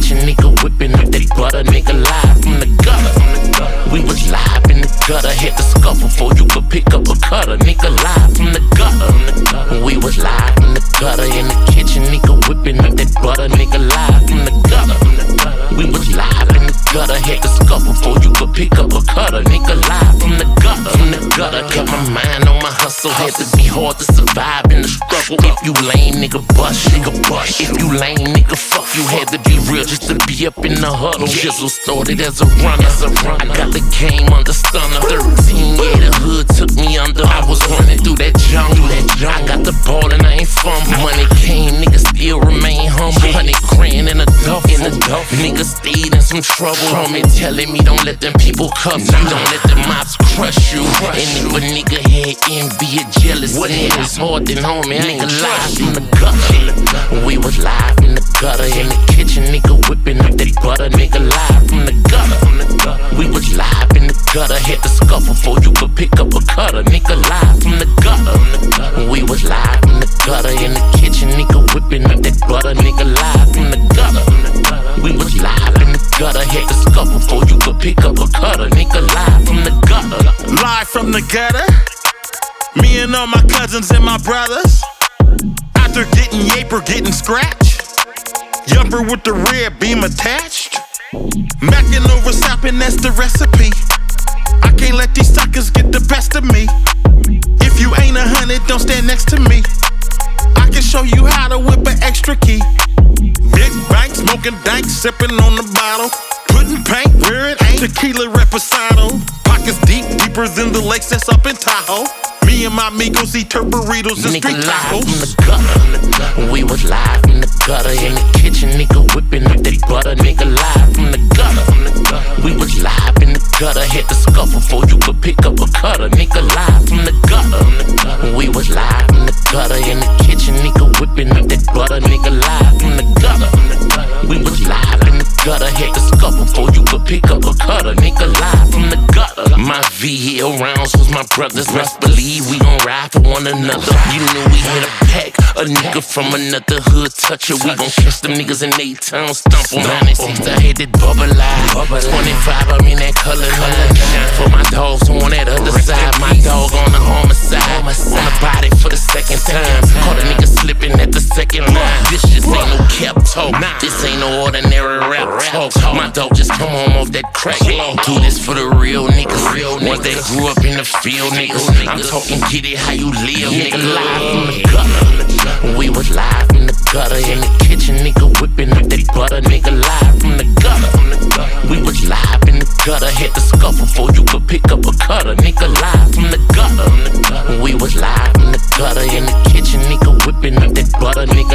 kitchen, nigga whipping up that butter, nigga live from the gutter. We was live in the gutter, had to scuffle before you could pick up a cutter, nigga live from the gutter. We was live in the gutter, in the kitchen, nigga whipping up that butter, nigga live from the gutter. We was live in the gutter, had to scuffle before you could pick up a cutter, nigga live from the gutter. From the gutter, kept my mind on my hustle, had to be hard to survive in the struggle. If you lame, nigga bust, nigga bust. If you lame, nigga fuck, you had to be real just to be up in the huddle. Jizzle started as a runner, I got the game under stunner. 13, yeah, the hood took me under. I was running through that jungle. I got the ball and I ain't fumble. Money came, niggas still remain humble. 100 grand in a duffel. Niggas stayed in some trouble. Homie telling me don't let them people cuff you. Don't let them mobs crush you. And if a nigga had envy or jealousy, it's hard then homie, I ain't live from the gutter. We was live in the gutter, in the kitchen, nigga whipping up that butter, nigga live from the gutter. We was live in the gutter, had to scuffle before you could pick up a cutter, nigga live from the gutter. We was live in the gutter, in the kitchen, nigga whipping up that butter, nigga live from the gutter. We was live in the gutter, had to scuffle before you could pick up a cutter, nigga live from the gutter. Live from the gutter, me and all my cousins and my brothers. After getting yaper, getting scratched. Yumper with the rear beam attached. Mackin' over sapping, that's the recipe. I can't let these suckers get the best of me. If you ain't 100, don't stand next to me. I can show you how to whip an extra key. Big bank, smoking dank, sipping on the bottle. Putting paint where it ain't. Tequila reposado. Pockets deep, deeper than the lakes that's up in Tahoe. Me and my amigos eat burritos and street tacos. From the gutter. We was live in the gutter, in the kitchen, nigga whipping up that butter, nigga live from the gutter. We was live in the gutter, had to scuffle before you could pick up a cutter, nigga live from the gutter. We was live in the gutter, in the kitchen, nigga whipping up that butter, nigga live from the gutter. We was live in the gutter, had to scuffle before you could pick up a cutter, nigga live from the gutter. My VL rounds was my brother's, best believe we gon' ride for one another. You knew we had a pack, a nigga from another hood toucher. We gon' catch them niggas in they town, stomp on 96. I hit that bubble eye. 25, I'm in that color line. For my dogs on that other side, my dog on the homicide. On the body for the second time. Caught a nigga slipping at the second line. This just ain't no cap talk. This ain't no ordinary rap talk. My dog just come home off that crack. Do this for the real niggas. Ones that grew up in the field, niggas. I'm talking get it how you live, nigga. Live from the gutter. We was live in the gutter, in the kitchen, nigga whipping up that butter, nigga live from the gutter. We was live in the gutter, had to scuffle before you could pick up a cutter, nigga live from the gutter. We was live in the gutter, in the kitchen, nigga whipping up that butter, nigga